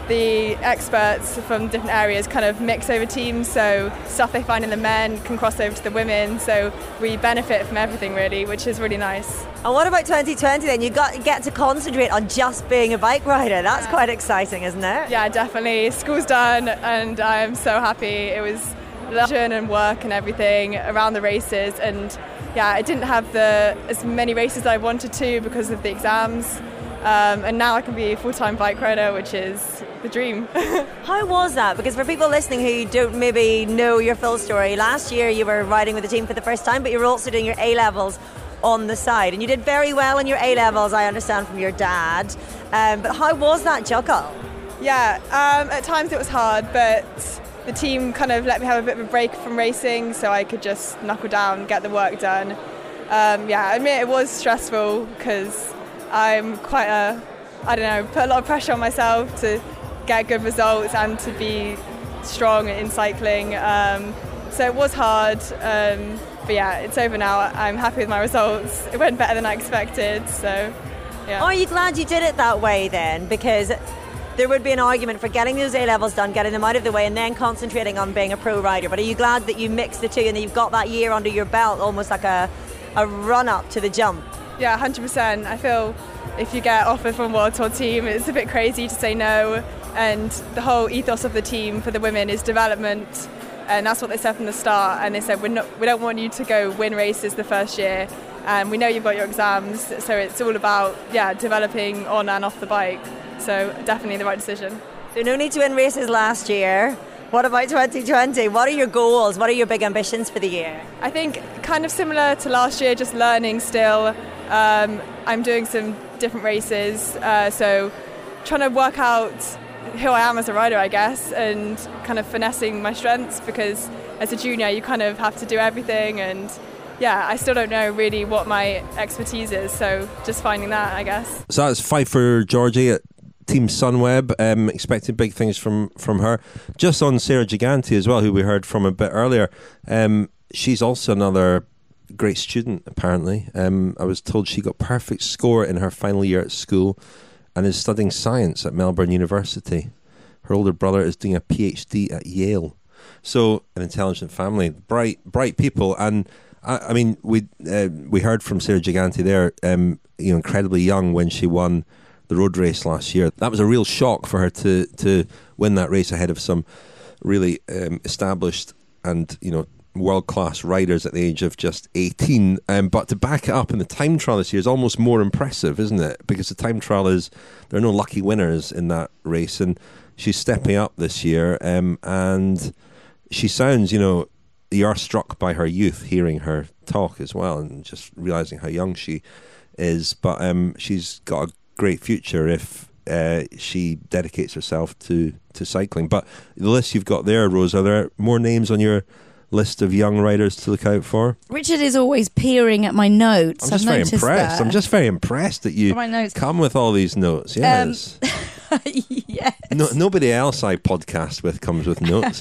the experts from different areas kind of mix over teams, so stuff they find in the men can cross over to the women, so we benefit from everything really, which is really nice. And what about twenty twenty then? You got get to concentrate on just being a bike rider. That's yeah. quite exciting, isn't it? Yeah, definitely. School's done and I'm so happy. It was leisure and work and everything around the races, and yeah, I didn't have the as many races as I wanted to because of the exams. Um, and now I can be a full-time bike rider, which is the dream. How was that? Because for people listening who don't maybe know your full story, last year you were riding with the team for the first time, but you were also doing your A-levels on the side. And you did very well in your A-levels, I understand, from your dad. Um, but how was that juggle? Yeah, um, at times it was hard, but the team kind of let me have a bit of a break from racing so I could just knuckle down, get the work done. Um, yeah, I admit it was stressful because I'm quite a, I don't know, put a lot of pressure on myself to get good results and to be strong in cycling. Um, so it was hard, um, but yeah, it's over now. I'm happy with my results. It went better than I expected, so yeah. Are you glad you did it that way then? Because there would be an argument for getting those A-levels done, getting them out of the way and then concentrating on being a pro rider. But are you glad that you mixed the two and that you've got that year under your belt, almost like a, a run-up to the jump? Yeah, one hundred percent. I feel if you get offered from a World Tour team, it's a bit crazy to say no. And the whole ethos of the team for the women is development. And that's what they said from the start. And they said, We're not, we don't want you to go win races the first year. And we know you've got your exams. So it's all about, yeah, developing on and off the bike. So definitely the right decision. So no need to win races last year. What about twenty twenty? What are your goals? What are your big ambitions for the year? I think kind of similar to last year, just learning still. Um, I'm doing some different races, uh, so trying to work out who I am as a rider, I guess, and kind of finessing my strengths, because as a junior you kind of have to do everything, and yeah, I still don't know really what my expertise is, so just finding that, I guess. So that's five for Georgie at Team Sunweb. Um, expecting big things from, from her. Just on Sarah Gigante as well, who we heard from a bit earlier. Um, she's also another great student, apparently. Um, I was told she got perfect score in her final year at school and is studying science at Melbourne University. Her older brother is doing a PhD at Yale. So an intelligent family, bright, bright people. And I, I mean, we uh, we heard from Sarah Gigante there. Um, you know, incredibly young when she won the road race last year. That was a real shock for her to to win that race ahead of some really um, established and, you know, world-class riders at the age of just eighteen, um, but to back it up in the time trial this year is almost more impressive, isn't it? Because the time trial is, there are no lucky winners in that race, and she's stepping up this year, um, and she sounds, you know, you are struck by her youth, hearing her talk as well, and just realising how young she is, but um, she's got a great future if uh, she dedicates herself to, to cycling. But the list you've got there, Rose, are there more names on your list of young riders to look out for? Richard is always peering at my notes. I'm just I've very noticed impressed. that. I'm just very impressed that you My notes. come with all these notes. Yes. Um, yes. No, nobody else I podcast with comes with notes.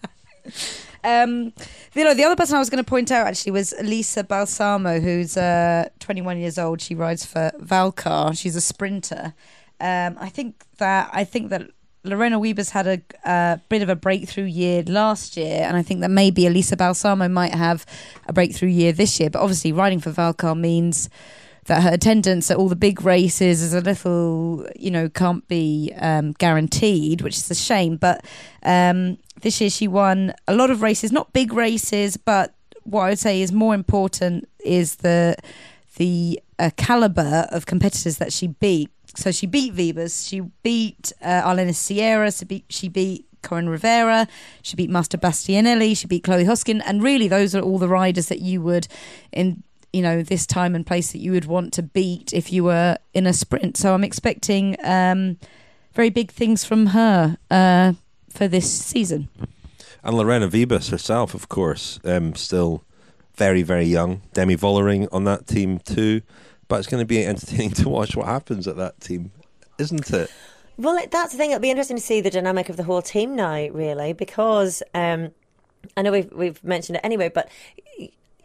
Um, you know, the other person I was going to point out actually was Elisa Balsamo, who's uh, twenty-one years old. She rides for Valcar. She's a sprinter. Um, I think that I think that Lorena Wiebes had a uh, bit of a breakthrough year last year, and I think that maybe Elisa Balsamo might have a breakthrough year this year. But obviously, riding for Valcar means that her attendance at all the big races is a little, you know, can't be um, guaranteed, which is a shame. But um, this year she won a lot of races, not big races, but what I would say is more important is the the uh, caliber of competitors that she beat. So she beat Wiebes, she beat uh, Arlenis Sierra, she beat, she beat Corinne Rivera, she beat Master Bastianelli, she beat Chloe Hoskin, and really those are all the riders that you would, in you know this time and place, that you would want to beat if you were in a sprint. So I'm expecting um, very big things from her uh, for this season. And Lorena Wiebes herself, of course, um, still very, very young. Demi Vollering on that team too. But it's going to be entertaining to watch what happens at that team, isn't it? Well, that's the thing. It'll be interesting to see the dynamic of the whole team now, really, because um, I know we've we've mentioned it anyway, but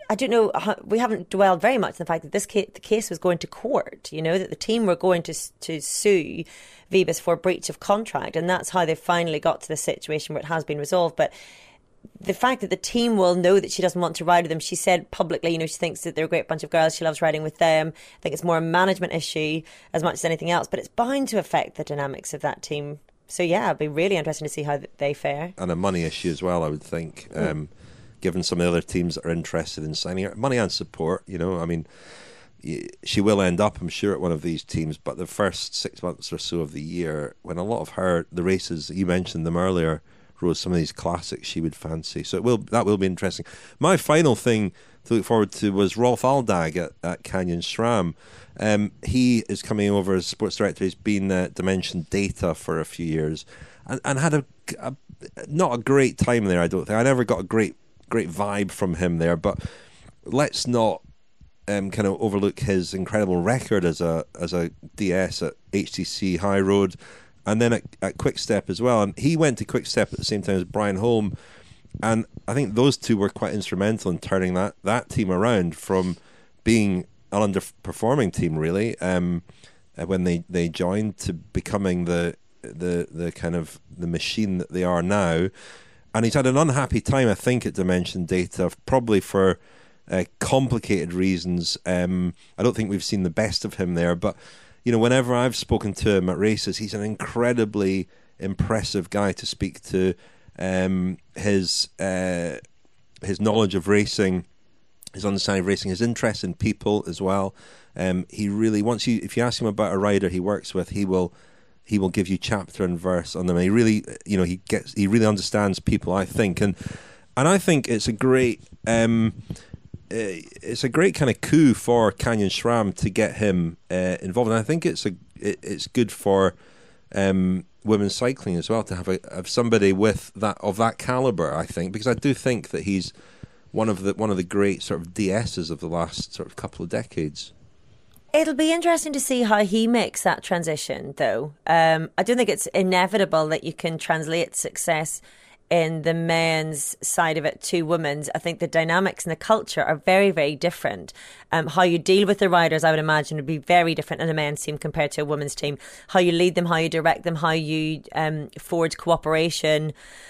I don't know, we haven't dwelled very much on the fact that this case, the case was going to court, you know, that the team were going to to sue Vibes for breach of contract, and that's how they finally got to the situation where it has been resolved. But the fact that the team will know that she doesn't want to ride with them, she said publicly, you know, she thinks that they're a great bunch of girls, she loves riding with them. I think it's more a management issue as much as anything else, but it's bound to affect the dynamics of that team. So yeah, it'd be really interesting to see how they fare. And a money issue as well, I would think. Mm. Um, given some of the other teams that are interested in signing her. Money and support, you know, I mean, she will end up, I'm sure, at one of these teams, but the first six months or so of the year, when a lot of her, the races, you mentioned them earlier, Rose, some of these classics she would fancy. So it will that will be interesting. My final thing to look forward to was Rolf Aldag at, at Canyon SRAM. Um, he is coming over as sports director. He's been at Dimension Data for a few years and, and had a, a not a great time there, I don't think. I never got a great great vibe from him there, but let's not um, kind of overlook his incredible record as a as a D S at H T C High Road and then at, at Quick Step as well. And he went to Quick Step at the same time as Brian Holm, and I think those two were quite instrumental in turning that, that team around from being an underperforming team, really, um, when they, they joined, to becoming the the the kind of the machine that they are now. And he's had an unhappy time, I think, at Dimension Data, probably for uh, complicated reasons. Um, I don't think we've seen the best of him there. But, you know, whenever I've spoken to him at races, he's an incredibly impressive guy to speak to. Um, his uh, his knowledge of racing, his understanding of racing, his interest in people as well. Um, he really, once you, if you ask him about a rider he works with, he will... He will give you chapter and verse on them. He really, you know, he gets, he really understands people, I think, and and I think it's a great, um, it's a great kind of coup for Canyon SRAM to get him uh, involved. And I think it's a, it, it's good for um, women's cycling as well to have a have somebody with that of that caliber. I think, because I do think that he's one of the one of the great sort of D S's of the last sort of couple of decades. It'll be interesting to see how he makes that transition, though. Um, I don't think it's inevitable that you can translate success in the men's side of it to women's. I think the dynamics and the culture are very, very different. Um, how you deal with the riders, I would imagine, would be very different in a men's team compared to a women's team. How you lead them, how you direct them, how you um, forge cooperation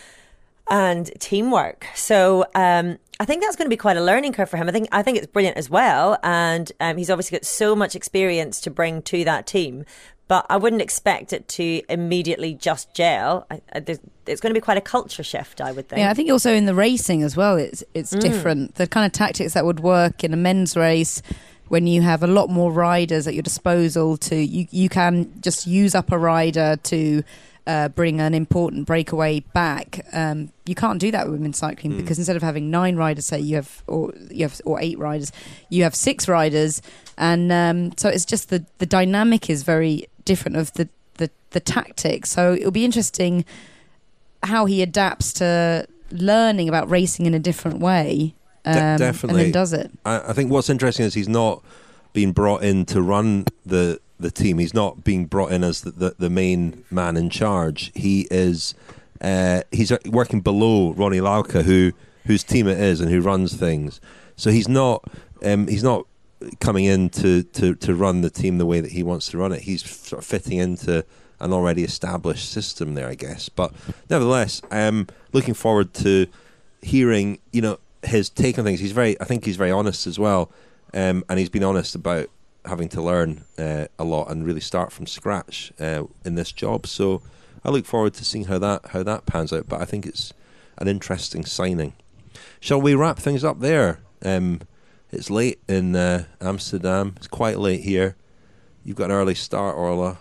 and teamwork. So um, I think that's going to be quite a learning curve for him. I think I think it's brilliant as well, and um, he's obviously got so much experience to bring to that team. But I wouldn't expect it to immediately just gel. I, I, it's going to be quite a culture shift, I would think. Yeah, I think also in the racing as well, it's it's mm. different. The kind of tactics that would work in a men's race, when you have a lot more riders at your disposal, to you you can just use up a rider to Uh, bring an important breakaway back. Um, you can't do that with women's cycling mm. because instead of having nine riders, say you have or you have or eight riders, you have six riders, and um, so it's just the the dynamic is very different of the the, the tactics. So it'll be interesting how he adapts to learning about racing in a different way. Um, De- definitely, and then does it. I, I think what's interesting is he's not been brought in to run the. the team. He's not being brought in as the, the, the main man in charge. He is uh, he's working below Ronnie Lauka, who whose team it is and who runs things. So he's not um, he's not coming in to, to, to run the team the way that he wants to run it. He's sort of fitting into an already established system there, I guess. But nevertheless, I'm looking forward to hearing, you know, his take on things. He's very I think he's very honest as well, um, and he's been honest about having to learn uh, a lot and really start from scratch uh, in this job. So I look forward to seeing how that how that pans out. But I think it's an interesting signing. Shall we wrap things up there? Um, it's late in uh, Amsterdam. It's quite late here. You've got an early start, Orla.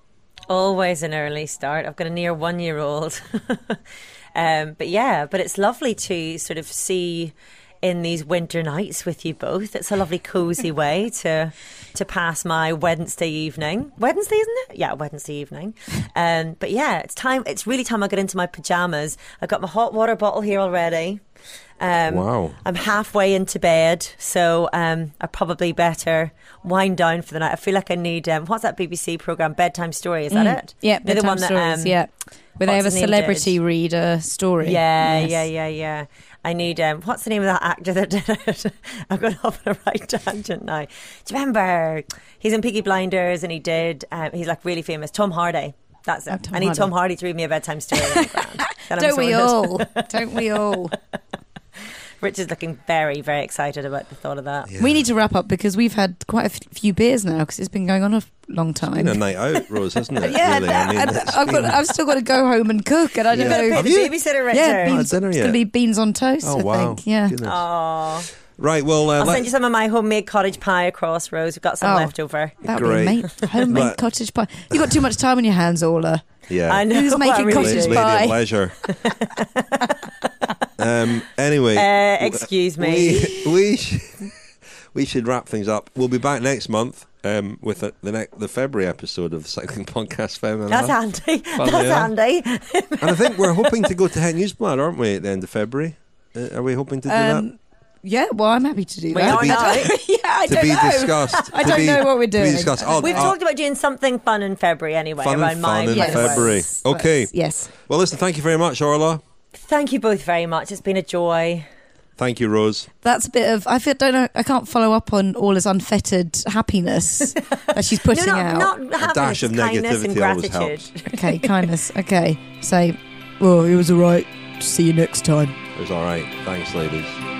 Always an early start. I've got a near one-year-old. um, but yeah, but it's lovely to sort of see in these winter nights with you both. It's a lovely cosy way to to pass my Wednesday evening. Wednesday, isn't it? Yeah, Wednesday evening. Um, but yeah, it's time. It's really time I get into my pajamas. I've got my hot water bottle here already. Um, wow. I'm halfway into bed, so um, I probably better wind down for the night. I feel like I need, um, what's that B B C programme, Bedtime Story, is that mm. it? Yeah, They're Bedtime the one Stories, that, um, yeah. Where they have a celebrity did. read a story. Yeah, yes. yeah, yeah, yeah. I need, um, what's the name of that actor that did it? I've gone off on a right tangent now. Do you remember? He's in Peaky Blinders and he did, um, he's like really famous. Tom Hardy. That's it. Oh, Tom I need Hardy. Tom Hardy to read me a bedtime story. Don't we all? Don't we all? Rich is looking very, very excited about the thought of that. Yeah. We need to wrap up because we've had quite a f- few beers now because it's been going on a long time. It's been a night out, Rose, hasn't it? Yeah, really? I mean, and it's I've, got, been- I've still got to go home and cook, and I don't Yeah. know. Have The you? babysitter, Richard. Yeah, beans, dinner it's yet? going to be beans on toast. Oh, I wow. think. Yeah. Goodness. Aww. Right, well, uh, I'll let- send you some of my homemade cottage pie across, Rose. We've got some Oh. left over. That would Great. be mate. Homemade But- cottage pie. You got too much time on your hands, Orla. yeah. I know. Who's I making really cottage do. Lady pie? of leisure. um, anyway. Uh, excuse me. We, we, sh- we should wrap things up. We'll be back next month um, with the the, ne- the February episode of the Cycling Podcast Femina. That's handy. Funny, That's huh? handy. And I think we're hoping to go to Het Nieuwsblad, aren't we, at the end of February? Uh, are we hoping to do Um, yeah, well, I'm happy to do We that. are be- now. yeah, I that? To don't be know. discussed. I to don't be, know what we're to be doing. discussed. Oh, We've oh, talked about doing something fun in February anyway. Fun and around my fun in neck of the February. words. Okay. Yes. Well, listen, thank you very much, Orla. Thank you both very much. It's been a joy. Thank you, Rose. That's a bit of. I feel, don't know. I can't follow up on Orla's unfettered happiness that she's putting no, not, out. not happiness, dash of kindness and negativity always gratitude. Okay, kindness. Okay, say, well, it was all right. See you next time. It was all right. Thanks, ladies.